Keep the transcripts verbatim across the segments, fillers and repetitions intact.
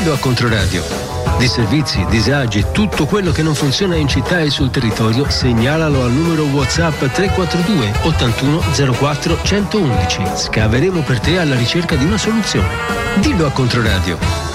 Dillo a Controradio. Di servizi, disagi e tutto quello che non funziona in città e sul territorio, segnalalo al numero WhatsApp tre quattro due ottantuno zero quattro centoundici. Scaveremo per te alla ricerca di una soluzione. Dillo a Controradio.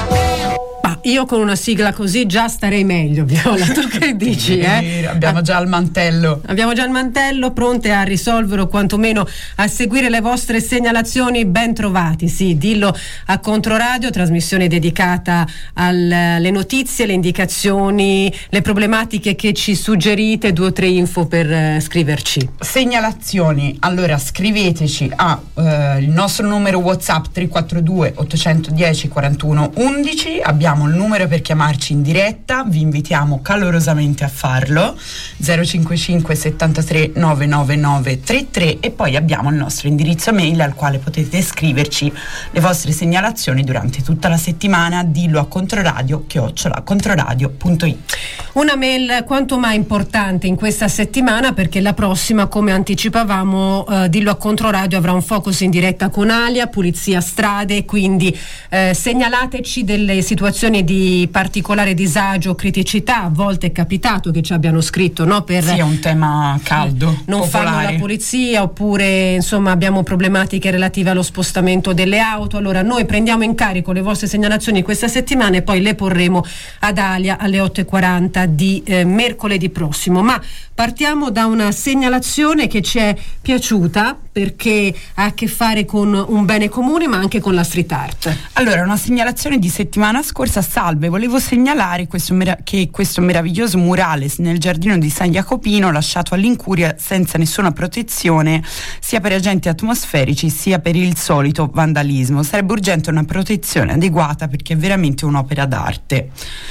Io con una sigla così già starei meglio, Viola, tu che dici? Eh? Abbiamo già il mantello. Abbiamo già il mantello, pronte a risolvere o quantomeno a seguire le vostre segnalazioni. Ben trovati, sì, Dillo a Controradio, trasmissione dedicata alle notizie, le indicazioni, le problematiche che ci suggerite. Due o tre info per eh, scriverci. Segnalazioni, allora scriveteci a eh, il nostro numero WhatsApp tre quattro due ottocentodieci quarantuno undici. Abbiamo il numero per chiamarci in diretta, vi invitiamo calorosamente a farlo, zero cinquantacinque settantatré novantanove trentatré, e poi abbiamo il nostro indirizzo mail al quale potete scriverci le vostre segnalazioni durante tutta la settimana. Dillo a Controradio chiocciola controradio punto it. Una mail quanto mai importante in questa settimana, perché la prossima, come anticipavamo, eh, Dillo a Controradio avrà un focus in diretta con Alia, pulizia strade, quindi eh, segnalateci delle situazioni di particolare disagio, criticità. A volte è capitato che ci abbiano scritto, no? Per sì, è un tema caldo, non popolare. Fanno la pulizia, oppure insomma abbiamo problematiche relative allo spostamento delle auto. Allora noi prendiamo in carico le vostre segnalazioni questa settimana e poi le porremo ad Alia alle otto e quaranta di eh, mercoledì prossimo. Ma partiamo da una segnalazione che ci è piaciuta perché ha a che fare con un bene comune, ma anche con la street art. Allora, una segnalazione di settimana scorsa. Salve, volevo segnalare questo mera- che questo meraviglioso murales nel giardino di San Jacopino, lasciato all'incuria senza nessuna protezione sia per agenti atmosferici sia per il solito vandalismo. Sarebbe urgente una protezione adeguata perché è veramente un'opera d'arte.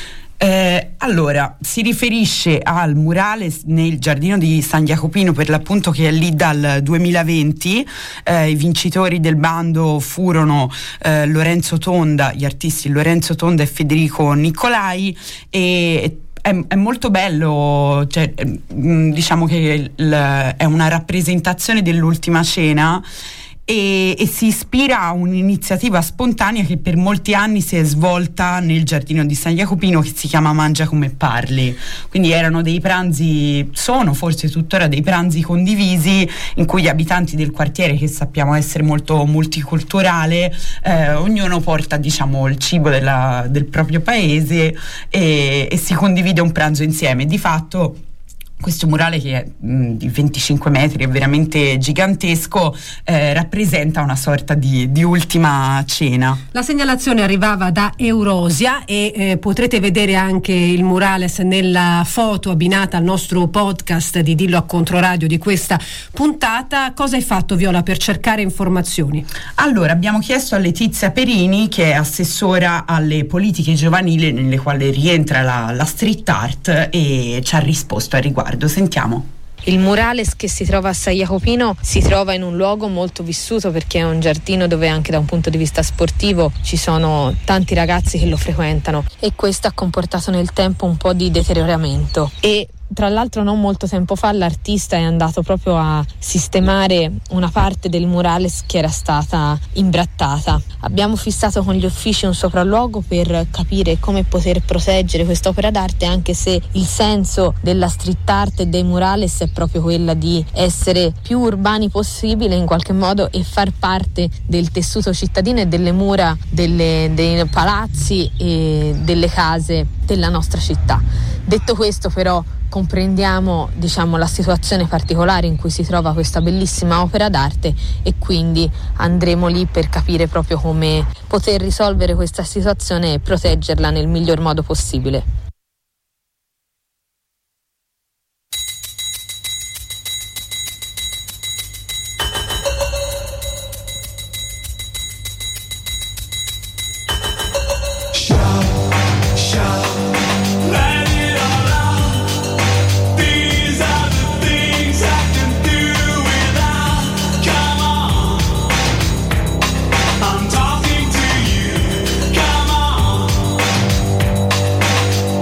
Eh, allora, si riferisce al murale nel giardino di San Jacopino, per l'appunto, che è lì dal duemilaventi. Eh, i vincitori del bando furono eh, Lorenzo Tonda, gli artisti Lorenzo Tonda e Federico Nicolai, e È, è molto bello, cioè, diciamo che il, è una rappresentazione dell'Ultima Cena e, e si ispira a un'iniziativa spontanea che per molti anni si è svolta nel giardino di San Jacopino, che si chiama Mangia come parli. Quindi erano dei pranzi, sono forse tuttora dei pranzi condivisi, in cui gli abitanti del quartiere, che sappiamo essere molto multiculturale, eh, ognuno porta, diciamo, il cibo della, del proprio paese e, e si condivide un pranzo insieme. Di fatto questo murale, che è mh, di venticinque metri, è veramente gigantesco, eh, rappresenta una sorta di, di ultima cena. La segnalazione arrivava da Eurosia e eh, potrete vedere anche il murales nella foto abbinata al nostro podcast di Dillo a Controradio di questa puntata. Cosa hai fatto, Viola, per cercare informazioni? Allora, abbiamo chiesto a Letizia Perini, che è assessora alle politiche giovanili, nelle quali rientra la, la street art, e ci ha risposto a riguardo. Sentiamo. Il murales che si trova a San Jacopino si trova in un luogo molto vissuto, perché è un giardino dove anche da un punto di vista sportivo ci sono tanti ragazzi che lo frequentano, e questo ha comportato nel tempo un po' di deterioramento. E tra l'altro non molto tempo fa l'artista è andato proprio a sistemare una parte del murales che era stata imbrattata. Abbiamo fissato con gli uffici un sopralluogo per capire come poter proteggere quest'opera d'arte, anche se il senso della street art e dei murales è proprio quella di essere più urbani possibile in qualche modo e far parte del tessuto cittadino e delle mura delle, dei palazzi e delle case della nostra città. Detto questo, però, comprendiamo, diciamo, la situazione particolare in cui si trova questa bellissima opera d'arte, e quindi andremo lì per capire proprio come poter risolvere questa situazione e proteggerla nel miglior modo possibile. I'm talking to you. Come on.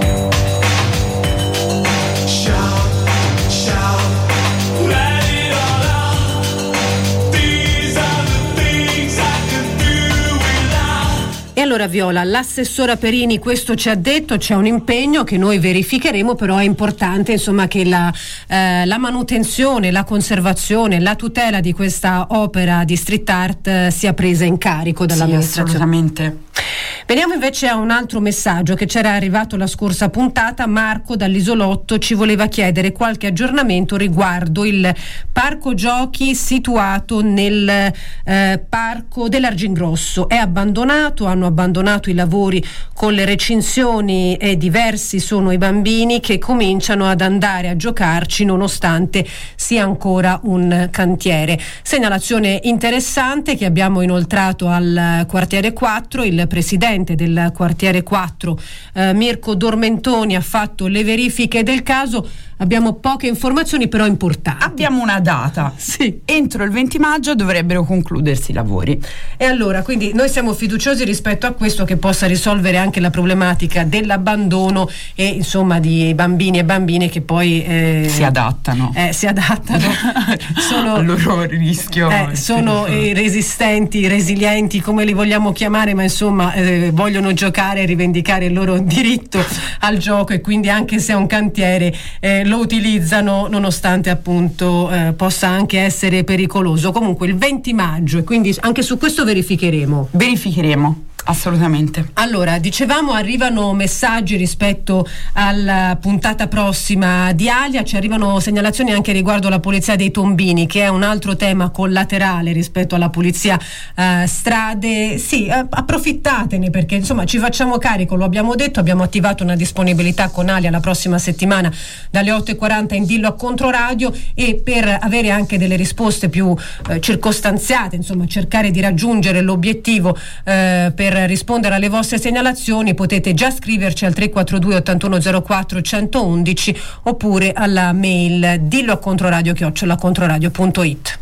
E allora Viola, l'assessora Perini questo ci ha detto, c'è un impegno che noi verificheremo, però è importante insomma che la, eh, la manutenzione, la conservazione, la tutela di questa opera di street art eh, sia presa in carico dall'amministrazione. Sì, assolutamente. Veniamo invece a un altro messaggio che c'era arrivato la scorsa puntata. Marco dall'Isolotto ci voleva chiedere qualche aggiornamento riguardo il parco giochi situato nel eh, parco dell'Argingrosso. È abbandonato, hanno abbandonato i lavori con le recinzioni e diversi sono i bambini che cominciano ad andare a giocarci nonostante sia ancora un cantiere. Segnalazione interessante che abbiamo inoltrato al quartiere quattro. Il presidente del quartiere quattro, eh, Mirko Dormentoni, ha fatto le verifiche del caso. Abbiamo poche informazioni però importanti. Abbiamo una data. Sì. Entro il venti maggio dovrebbero concludersi i lavori. E allora, quindi noi siamo fiduciosi rispetto a questo, che possa risolvere anche la problematica dell'abbandono e insomma di bambini e bambine che poi eh, si adattano. Eh, si adattano. sono, al loro rischio. Eh, sono eh, resistenti, resilienti, come li vogliamo chiamare, ma insomma eh, vogliono giocare e rivendicare il loro diritto al gioco, e quindi anche se è un cantiere eh, lo utilizzano nonostante appunto eh, possa anche essere pericoloso. Comunque il venti maggio, e quindi anche su questo verificheremo. Verificheremo. Assolutamente. Allora, dicevamo, arrivano messaggi rispetto alla puntata prossima di Alia, ci arrivano segnalazioni anche riguardo la polizia dei tombini, che è un altro tema collaterale rispetto alla polizia eh, strade. Sì, eh, approfittatene, perché insomma ci facciamo carico, lo abbiamo detto, abbiamo attivato una disponibilità con Alia la prossima settimana dalle otto e quaranta in Dillo a Controradio, e per avere anche delle risposte più eh, circostanziate, insomma cercare di raggiungere l'obiettivo eh, per rispondere alle vostre segnalazioni, potete già scriverci al tre quattro due ottantuno zero quattro centoundici oppure alla mail dillo a controradio chiocciola controradio punto it.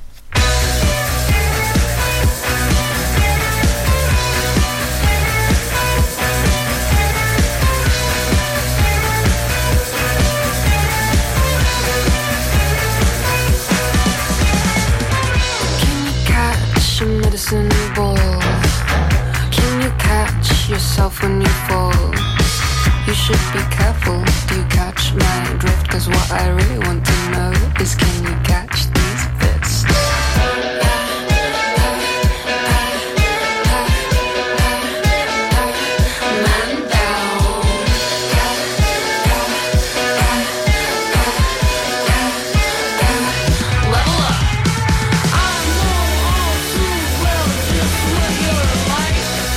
Yourself when you fall, you should be careful. Do you catch my drift? Cause what I really want to know is, can you catch these bits? Man down. Level up. I know all too well just what you're like.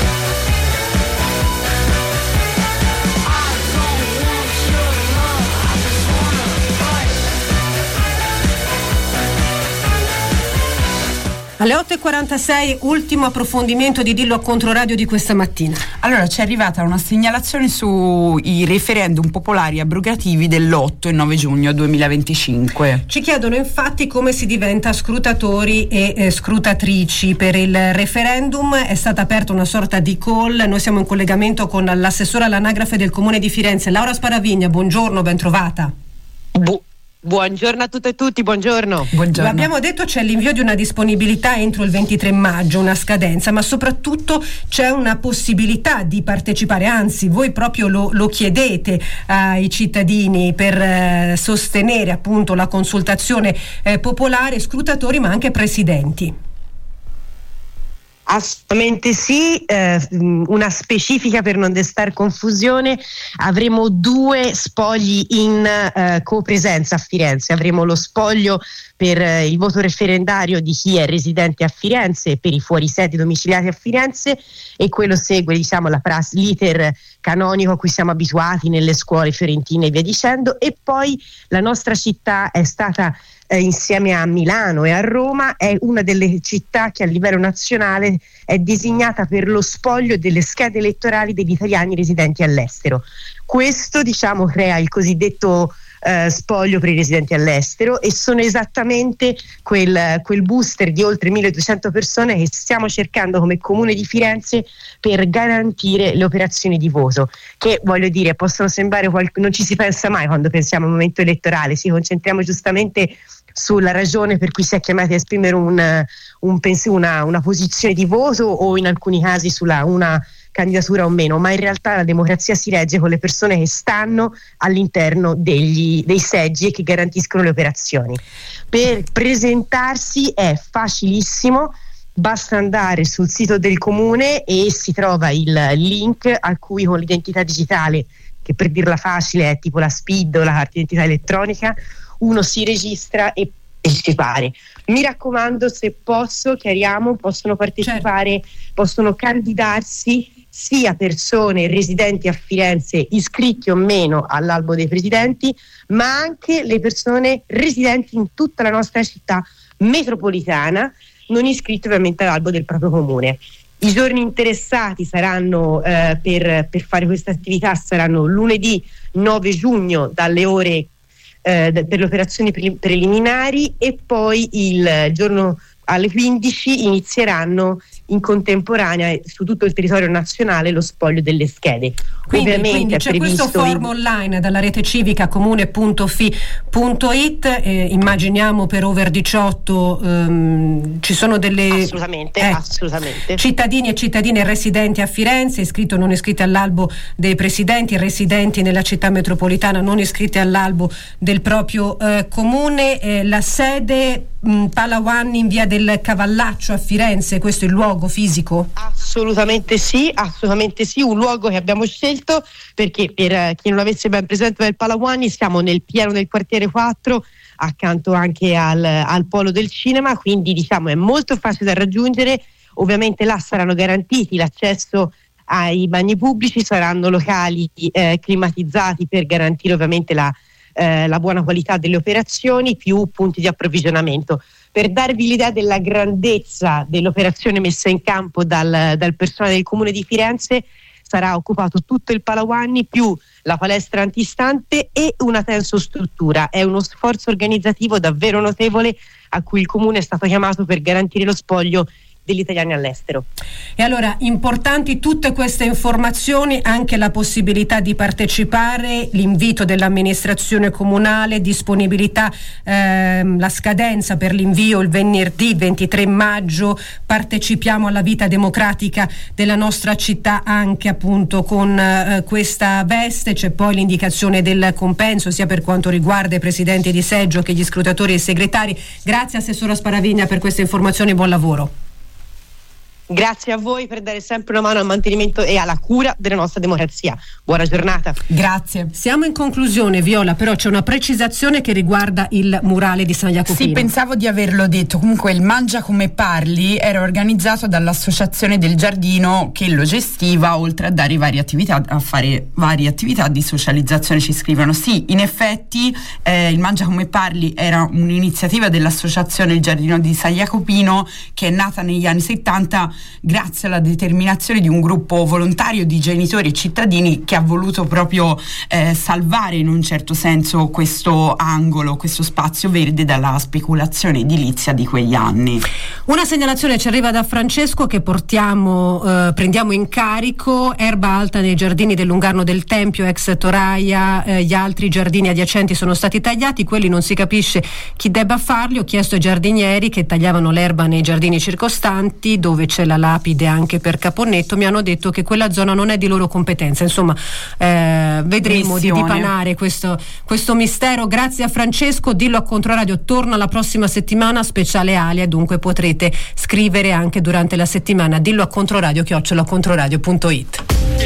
Alle otto e quarantasei, ultimo approfondimento di Dillo a Controradio di questa mattina. Allora, ci è arrivata una segnalazione sui referendum popolari abrogativi dell'otto e nove giugno duemilaventicinque. Ci chiedono infatti come si diventa scrutatori e eh, scrutatrici per il referendum. È stata aperta una sorta di call, noi siamo in collegamento con l'assessora all'anagrafe del Comune di Firenze, Laura Sparavigna. Buongiorno, ben trovata. Bu- Buongiorno a tutte e tutti, buongiorno. Buongiorno. Lo abbiamo detto, c'è l'invio di una disponibilità entro il ventitré maggio, una scadenza, ma soprattutto c'è una possibilità di partecipare, anzi voi proprio lo, lo chiedete ai cittadini per eh, sostenere appunto la consultazione eh, popolare, scrutatori ma anche presidenti. Assolutamente sì, eh, una specifica per non destare confusione: avremo due spogli in eh, copresenza a Firenze. Avremo lo spoglio per eh, il voto referendario di chi è residente a Firenze e per i fuorisede domiciliati a Firenze, e quello segue diciamo la prassi, l'iter canonico a cui siamo abituati nelle scuole fiorentine e via dicendo. E poi la nostra città è stata Eh, insieme a Milano e a Roma è una delle città che a livello nazionale è designata per lo spoglio delle schede elettorali degli italiani residenti all'estero. Questo diciamo crea il cosiddetto eh, spoglio per i residenti all'estero, e sono esattamente quel, quel booster di oltre milleduecento persone che stiamo cercando come Comune di Firenze per garantire le operazioni di voto, che voglio dire possono sembrare qual- non ci si pensa mai quando pensiamo al momento elettorale, ci concentriamo giustamente sulla ragione per cui si è chiamati a esprimere un, un pens- una, una posizione di voto, o in alcuni casi sulla una candidatura o meno, ma in realtà la democrazia si regge con le persone che stanno all'interno degli, dei seggi e che garantiscono le operazioni. Per presentarsi è facilissimo, basta andare sul sito del comune e si trova il link a cui con l'identità digitale, che per dirla facile è tipo la SPID o la carta d'identità elettronica, uno si registra e partecipare. Mi raccomando, se posso, chiariamo, possono partecipare, certo. Possono candidarsi sia persone residenti a Firenze iscritti o meno all'albo dei presidenti, ma anche le persone residenti in tutta la nostra città metropolitana, non iscritte ovviamente all'albo del proprio comune. I giorni interessati saranno eh, per, per fare questa attività saranno lunedì nove giugno dalle ore eh, per le operazioni pre- preliminari e poi il giorno alle quindici inizieranno in contemporanea su tutto il territorio nazionale lo spoglio delle schede. Quindi, Ovviamente quindi c'è questo form online dalla rete civica comune punto fi punto it, eh, immaginiamo per over diciotto ehm, ci sono delle assolutamente, eh, assolutamente cittadini e cittadine residenti a Firenze, iscritti o non iscritti all'albo dei presidenti, residenti nella città metropolitana non iscritti all'albo del proprio eh, comune. Eh, la sede mh, Palawan in via del Cavallaccio a Firenze, questo è il luogo fisico? Assolutamente sì, assolutamente sì, un luogo che abbiamo scelto perché per eh, chi non l'avesse ben presente del Palawan siamo nel piano del quartiere quattro, accanto anche al, al polo del cinema, quindi diciamo è molto facile da raggiungere. Ovviamente là saranno garantiti l'accesso ai bagni pubblici, saranno locali eh, climatizzati per garantire ovviamente la, eh, la buona qualità delle operazioni, più punti di approvvigionamento. Per darvi l'idea della grandezza dell'operazione messa in campo dal, dal personale del Comune di Firenze, sarà occupato tutto il Palawan più la palestra antistante e una tensostruttura. È uno sforzo organizzativo davvero notevole a cui il Comune è stato chiamato per garantire lo spoglio degli italiani all'estero. E allora, importanti tutte queste informazioni, anche la possibilità di partecipare, l'invito dell'amministrazione comunale, disponibilità, ehm, la scadenza per l'invio il venerdì ventitré maggio, partecipiamo alla vita democratica della nostra città anche appunto con eh, questa veste. C'è poi l'indicazione del compenso sia per quanto riguarda i presidenti di seggio che gli scrutatori e i segretari. Grazie Assessora Sparavigna per queste informazioni, buon lavoro. Grazie a voi per dare sempre una mano al mantenimento e alla cura della nostra democrazia. Buona giornata. Grazie. Siamo in conclusione, Viola, però c'è una precisazione che riguarda il murale di San Jacopino. Sì, pensavo di averlo detto. Comunque il Mangia come parli era organizzato dall'Associazione del Giardino che lo gestiva, oltre a dare varie attività, a fare varie attività di socializzazione. Ci scrivono. Sì, in effetti eh, il Mangia come parli era un'iniziativa dell'Associazione del Giardino di San Jacopino che è nata negli anni settanta grazie alla determinazione di un gruppo volontario di genitori e cittadini che ha voluto proprio eh, salvare in un certo senso questo angolo, questo spazio verde dalla speculazione edilizia di quegli anni. Una segnalazione ci arriva da Francesco che portiamo, eh, prendiamo in carico: erba alta nei giardini del Lungarno del Tempio, ex Toraia, eh, gli altri giardini adiacenti sono stati tagliati, quelli non si capisce chi debba farli. Ho chiesto ai giardinieri che tagliavano l'erba nei giardini circostanti dove c'è la lapide anche per Caponnetto, mi hanno detto che quella zona non è di loro competenza. Insomma, eh, vedremo Missione. di dipanare questo, questo mistero. Grazie a Francesco. Dillo a Controradio torna la prossima settimana, speciale Alia, dunque potrete scrivere anche durante la settimana. Dillo a Controradio chiocciola controradio punto it.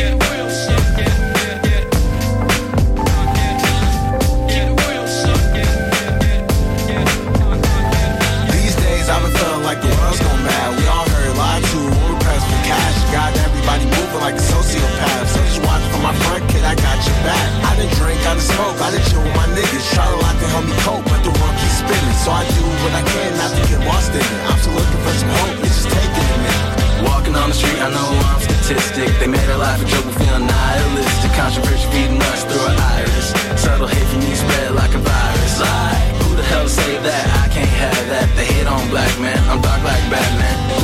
Like a sociopath, so just watch from my front, kid, I got your back. I done drink, I done smoke, I done chill with my niggas. Try to lock and help me cope, but the world keeps spinning. So I do what I can not to get lost in it. I'm still looking for some hope, it's just taking a minute. Walking on the street, I know I'm statistic. They made our life a joke, we feel nihilistic. Controversy feeding us through our iris. Subtle hate from me spread like a virus. I, who the hell say that? I can't have that. They hate on black man, I'm dark like Batman. Who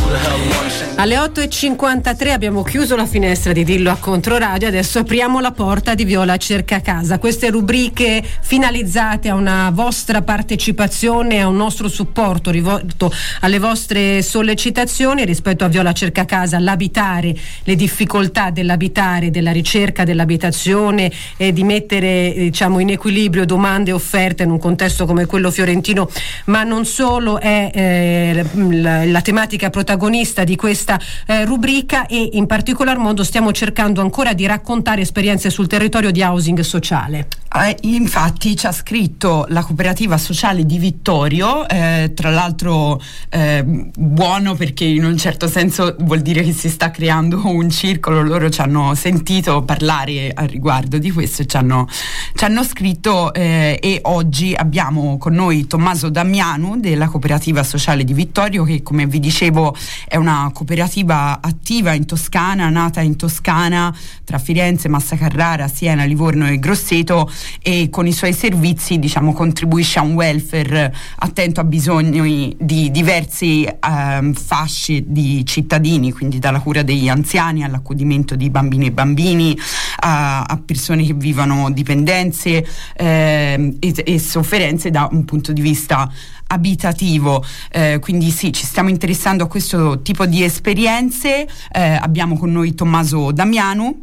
Alle otto e cinquantatré abbiamo chiuso la finestra di Dillo a Controradio, adesso apriamo la porta di Viola Cerca Casa. Queste rubriche finalizzate a una vostra partecipazione, a un nostro supporto rivolto alle vostre sollecitazioni rispetto a Viola Cerca Casa, l'abitare, le difficoltà dell'abitare, della ricerca dell'abitazione e di mettere diciamo in equilibrio domande e offerte in un contesto come quello fiorentino, ma non solo, è eh, la, la tematica protagonista di questa Eh, rubrica, e in particolar modo stiamo cercando ancora di raccontare esperienze sul territorio di housing sociale. Eh, infatti ci ha scritto la cooperativa sociale di Vittorio, eh, tra l'altro eh, buono, perché in un certo senso vuol dire che si sta creando un circolo. Loro ci hanno sentito parlare al riguardo di questo e ci hanno, ci hanno scritto eh, e oggi abbiamo con noi Tommaso Damianu della cooperativa sociale di Vittorio, che come vi dicevo è una cooperativa attiva in Toscana, nata in Toscana tra Firenze, Massa Carrara, Siena, Livorno e Grosseto, e con i suoi servizi diciamo contribuisce a un welfare attento a bisogni di diversi eh, fasce di cittadini, quindi dalla cura degli anziani all'accudimento di bambini e bambini, a, a persone che vivono dipendenze eh, e, e sofferenze da un punto di vista abitativo. Eh, quindi sì, ci stiamo interessando a questo tipo di esperienze. Eh, abbiamo con noi Tommaso Damianu.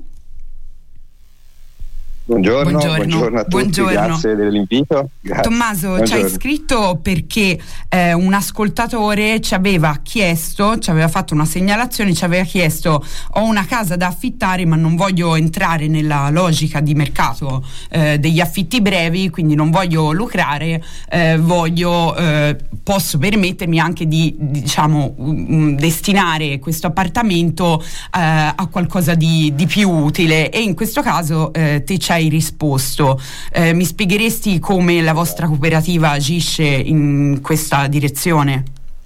Buongiorno, buongiorno, buongiorno a tutti, buongiorno. Grazie dell'invito. Grazie. Tommaso, buongiorno. Ci hai scritto perché eh, un ascoltatore ci aveva chiesto, ci aveva fatto una segnalazione, ci aveva chiesto: ho una casa da affittare ma non voglio entrare nella logica di mercato eh, degli affitti brevi, quindi non voglio lucrare, eh, voglio, eh, posso permettermi anche di, diciamo, um, destinare questo appartamento eh, a qualcosa di, di più utile, e in questo caso eh, te ci hai risposto. Eh, mi spiegheresti come la vostra cooperativa agisce in questa direzione?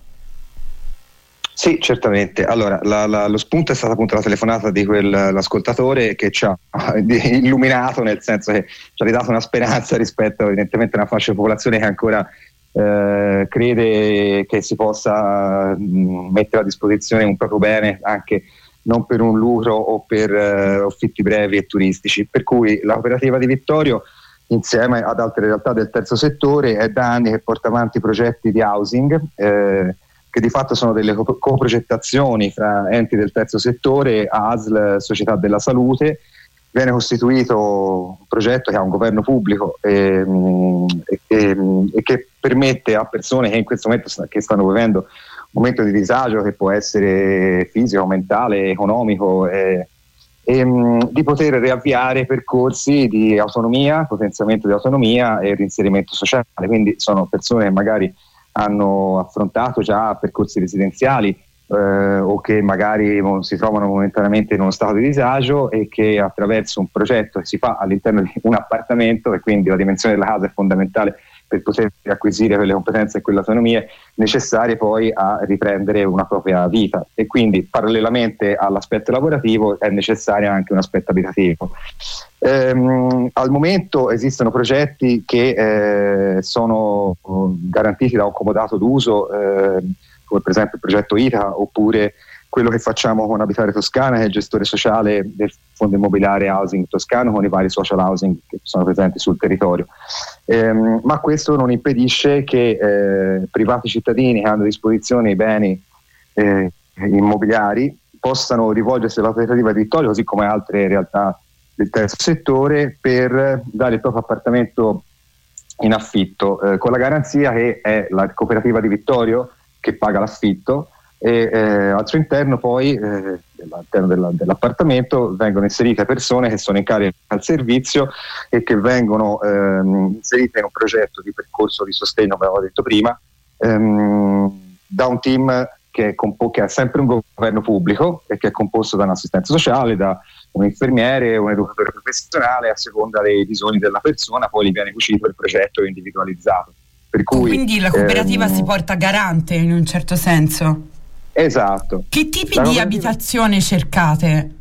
Sì, certamente. Allora, la, la, lo spunto è stata appunto la telefonata di quell'ascoltatore che ci ha illuminato, nel senso che ci ha ridato una speranza rispetto evidentemente a una fascia di popolazione che ancora eh, crede che si possa mh, mettere a disposizione un proprio bene anche non per un lucro o per uh, affitti brevi e turistici, per cui la cooperativa di Vittorio insieme ad altre realtà del terzo settore è da anni che porta avanti progetti di housing eh, che di fatto sono delle co- coprogettazioni fra enti del terzo settore, A S L, Società della Salute. Viene costituito un progetto che ha un governo pubblico e, e, e, e che permette a persone che in questo momento sta, che stanno vivendo un momento di disagio, che può essere fisico, mentale, economico, eh, e, mh, di poter riavviare percorsi di autonomia, potenziamento di autonomia e reinserimento sociale. Quindi sono persone che magari hanno affrontato già percorsi residenziali eh, o che magari si trovano momentaneamente in uno stato di disagio e che attraverso un progetto che si fa all'interno di un appartamento, e quindi la dimensione della casa è fondamentale per poter acquisire quelle competenze e quelle autonomie necessarie poi a riprendere una propria vita, e quindi parallelamente all'aspetto lavorativo è necessario anche un aspetto abitativo. Ehm, al momento esistono progetti che eh, sono garantiti da un comodato d'uso, eh, come per esempio il progetto Itaca, oppure quello che facciamo con Abitare Toscana, che è il gestore sociale del Fondo Immobiliare Housing Toscano, con i vari social housing che sono presenti sul territorio. Ehm, ma questo non impedisce che eh, privati cittadini che hanno a disposizione i beni eh, immobiliari possano rivolgersi alla cooperativa di Vittorio, così come altre realtà del terzo settore, per dare il proprio appartamento in affitto, eh, con la garanzia che è la cooperativa di Vittorio che paga l'affitto, e eh, al suo interno poi eh, all'interno della, dell'appartamento vengono inserite persone che sono in carica al servizio e che vengono ehm, inserite in un progetto di percorso di sostegno, come avevo detto prima, ehm, da un team che, è compo- che ha sempre un governo pubblico e che è composto da un assistente sociale, da un infermiere, un educatore professionale, a seconda dei bisogni della persona poi gli viene cucito il progetto individualizzato. Per cui, quindi la cooperativa ehm, si porta garante in un certo senso? Esatto. Che tipi di abitazione cercate?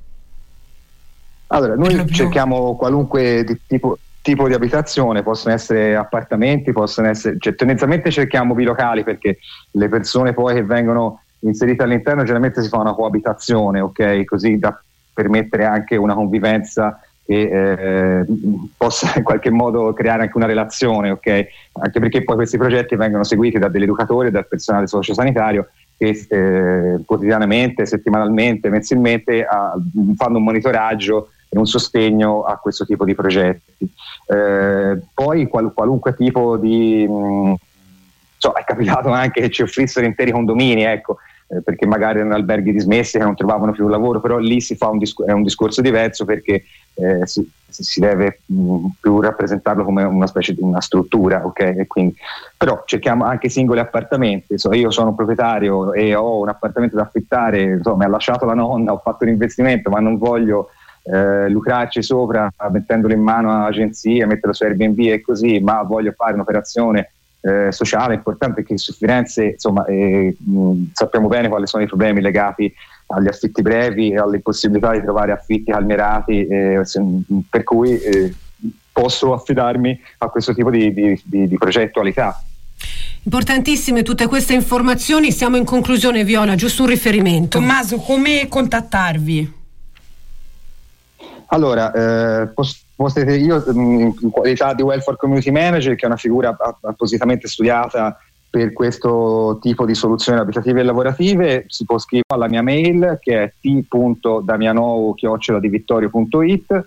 Allora, noi cerchiamo qualunque di tipo, tipo di abitazione, possono essere appartamenti, possono essere, cioè tendenzialmente cerchiamo bilocali, perché le persone poi che vengono inserite all'interno generalmente si fa una coabitazione, ok? Così da permettere anche una convivenza che eh, possa in qualche modo creare anche una relazione, ok? Anche perché poi questi progetti vengono seguiti da degli educatori e dal personale sociosanitario che eh, quotidianamente, settimanalmente, mensilmente a, fanno un monitoraggio e un sostegno a questo tipo di progetti. Eh, poi qual, qualunque tipo di mh, so, è capitato anche che ci offrissero interi condomini, ecco, eh, perché magari erano alberghi dismessi che non trovavano più un lavoro, però lì si fa un, discor- è un discorso diverso perché eh, si, si deve mh, più rappresentarlo come una specie di una struttura, ok? E quindi, però cerchiamo anche singoli appartamenti. So, io sono un proprietario e ho un appartamento da affittare, so, mi ha lasciato la nonna, ho fatto l'investimento, ma non voglio eh, lucrarci sopra mettendolo in mano a agenzie, metterlo su Airbnb e così, ma voglio fare un'operazione eh, sociale importante, che su Firenze insomma eh, mh, sappiamo bene quali sono i problemi legati agli affitti brevi e alle possibilità di trovare affitti calmierati, eh, per cui eh, posso affidarmi a questo tipo di, di, di, di progettualità. Importantissime tutte queste informazioni. Siamo in conclusione, Viola, giusto un riferimento. Tommaso, come contattarvi? Allora, eh, post- potete, io in qualità di Welfare Community Manager, che è una figura appositamente studiata per questo tipo di soluzioni abitative e lavorative, si può scrivere alla mia mail, che è t punto damianou chiocciola di vittorio punto it,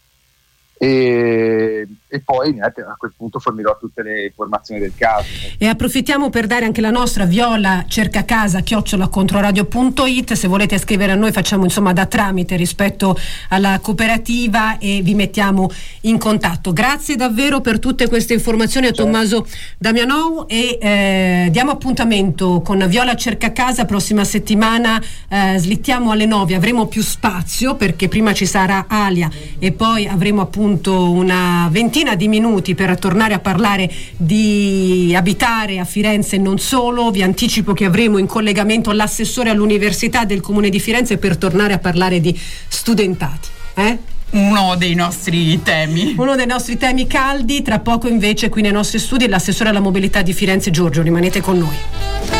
e, e poi niente, a quel punto fornirò tutte le informazioni del caso. E approfittiamo per dare anche la nostra Viola cercacasa chiocciola controradio punto it. Se volete scrivere a noi facciamo insomma da tramite rispetto alla cooperativa e vi mettiamo in contatto. Grazie davvero per tutte queste informazioni a Tommaso Damianou e eh, diamo appuntamento con Viola cercacasa prossima settimana, eh, slittiamo alle nove, avremo più spazio perché prima ci sarà Alia e poi avremo appunto una ventina di minuti per tornare a parlare di abitare a Firenze e non solo. Vi anticipo che avremo in collegamento l'assessore all'Università del Comune di Firenze per tornare a parlare di studentati. Eh? Uno dei nostri temi. Uno dei nostri temi caldi. Tra poco invece qui nei nostri studi l'assessore alla mobilità di Firenze Giorgio. Rimanete con noi.